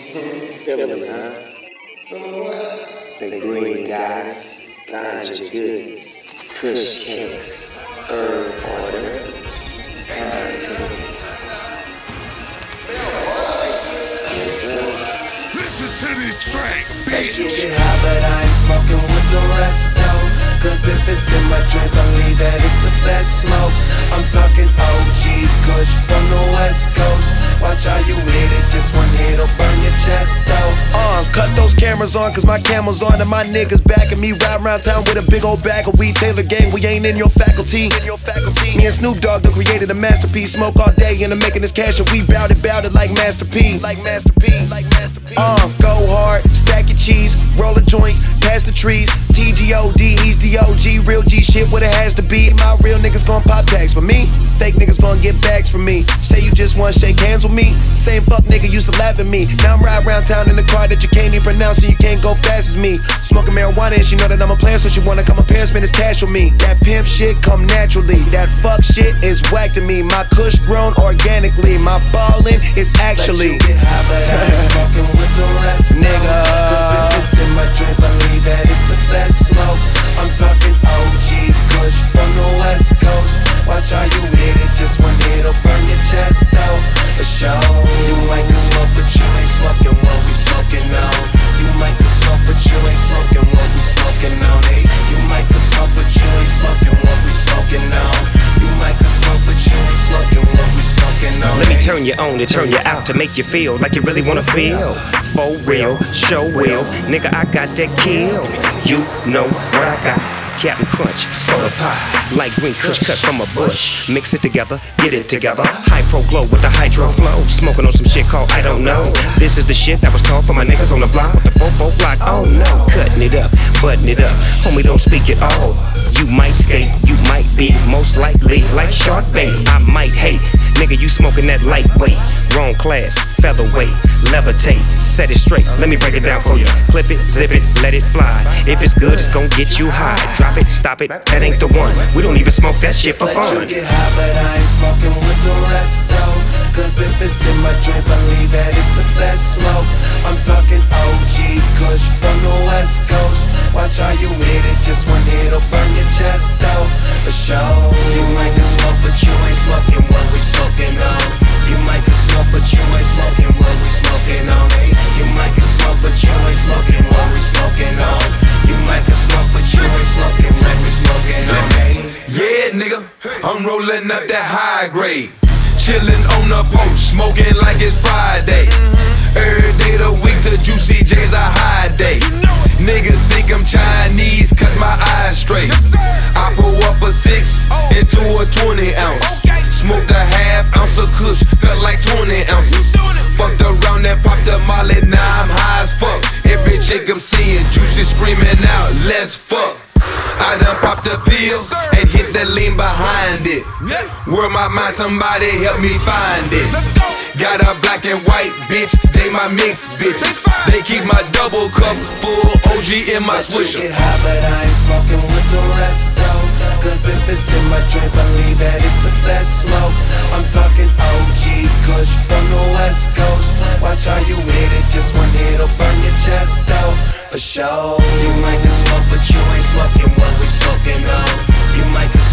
Feeling it, huh? Feeling what? The green goddess, ganja goodies, kush cakes, herb orders, cupcakes. Yes, sir. Listen to the track, Hey, you bitch. get high, but I ain't smoking with the rest, though. Cause if it's in my drink, believe that it's the best smoke. I'm talking OG Kush from the West Coast. Watch how you hit it, just one hit'll burn your chest, though. Cut those cameras on, cause my camel's on and my niggas backing me. Ride around town with a big old bag of weed. Taylor gang, we ain't in your faculty. Me and Snoop Dogg done created a masterpiece. Smoke all day and I'm making this cash and we bout it like Master P. Go hard, stack your cheese, roll a joint, pass the trees. TGOD, he's the OG, real G shit, what it has to be. My real niggas gon' pop tags for me. Fake niggas gon' get bags for me. Say you just wanna shake hands with me. Same fuck nigga used to laugh at me. Now I'm riding around town in the car that you can't even pronounce, so you can't go fast as me. Smoking marijuana and she know that I'm a player, so she wanna come up here and spend his cash with me. That pimp shit come naturally, that fuck shit is whack to me. My kush grown organically, my ballin' is actually. Let you get high, but I ain't smoking with the rest, nigga. Cause if it's in my drink, believe that it's the best smoke. I'm talking OG Kush from the West Coast. Watch how you hit it, just one hit'll burn your chest out. For sure. You might can smoke, but you ain't smoking what we smoking on. You might can smoke, but you ain't smoking what we smoking on. Hey, you might can smoke, but you ain't smoking what we smoking on. You might can smoke, but you ain't smoking what we smoking on. Let me turn you on to turn you out to make you feel like you really wanna feel. For real, show real, nigga, I got that kill. You know what I got. Captain Crunch, soda pie, light green kush cut from a bush. Mix it together, get it together. High pro glow with the hydro flow. Smoking on some shit called I don't know. This is the shit that was taught for my niggas on the block with the 4-4 block. Oh no, cutting it up, butting it up. Homie, don't speak at all. You might skate, you might be most likely like shark bait. I might hate, nigga, you smoking that lightweight. Wrong class, featherweight, levitate, set it straight. Let me break it down for you. Clip it, zip it, let it fly. If it's good, it's gon' get you high. Drop it, stop it, that ain't the one. We don't even smoke that shit for fun. Let you get high, but I ain't smoking with the rest, though. Cause if it's in my drink, believe that it's the best smoke. I'm talking OG Kush from the West Coast. Watch how you hit it, just one hit'll burn your chest out. For sure. You might can smoke, but you ain't smoking what we smoking on. You might can smoke, but you ain't smoking what we smoking on. Hey, you might can smoke, but you ain't smoking what we smoking on. You might can smoke, but you ain't smoking what we smoking on. Hey. Yeah, nigga, I'm rolling up that high grade. Chillin' on the porch, smoking like it's Friday. Every day of the week, the Juicy J's a high day. Niggas think I'm Chinese, cause my eyes straight. I pull up a 6 into a 20 ounce. Smoked a half ounce of kush, felt like 20 ounces. Fucked around and popped a molly, now I'm high as fuck. Every chick I'm seeing, Juicy screaming out, let's fuck. I done popped a pill and hit the lean behind it. Word my mind, somebody help me find it. Got a black and white bitch, they my mix bitch. They keep my double cup full, OG in my swisher. Get high, but I ain't smoking with the rest, though. Cause if it's in my drink, believe that it's the best smoke. I'm talking OG Kush from the West Coast. Watch how you hit it, just one hit'll burn your chest out. For sure. You might can smoke, but you ain't smoking what we smoking on. You might can